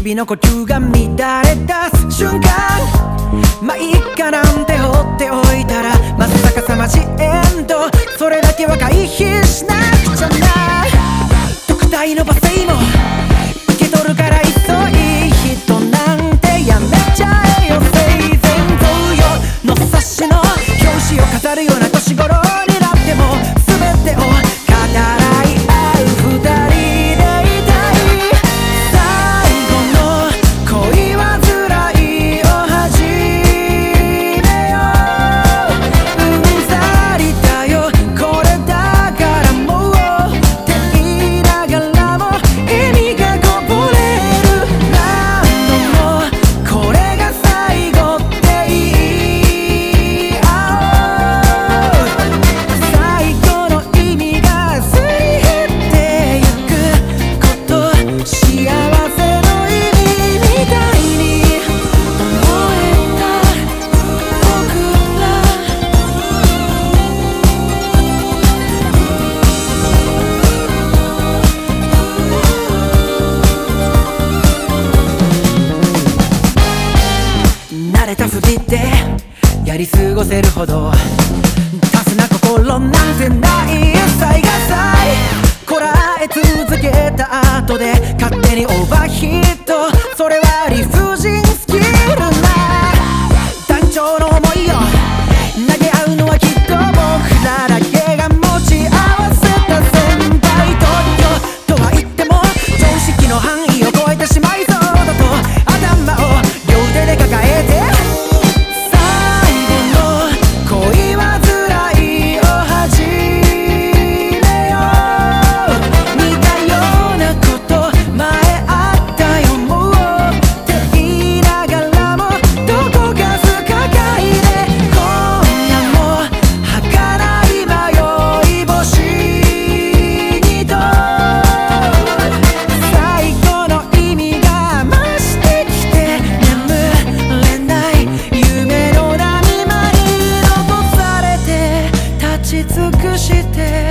々の呼吸が乱れ出す瞬間、まあいいかなんて放っておいたらまさかさまじエンド、それだけは回避しなくちゃな。特大の罵声も受け取るから急い人なんてやめちゃえよ。生前同様の冊子の表紙を飾るような年頃になっても全てを語らい合う二人でいたい。最後の恋煩いを始めよう。うんざりだよこれだからもうって言いながらも意味がこぼれる。何度もこれが最後って言い合おう。最後の意味がすり減ってゆくこと、幸せの意味みたいに思えた僕ら。慣れたふりでやり過ごせるほどタフな心なんてない。最が最こらえ続けた後で勝手にオーバーヒート、それは理不尽すぎるな。団長の思いを投げ合うのはきっと僕らだけが持ち合わせた先輩特許とは言っても常識の範囲を超えてしまいそうだと頭を両手で抱えて、最後の恋煩いを始めよう。似たようなこと前あったよもうって言いながらもどこか不可解で、今夜も儚い迷い星にと最後の意味が増してきて眠れない夢の波間に残されて立ち尽くして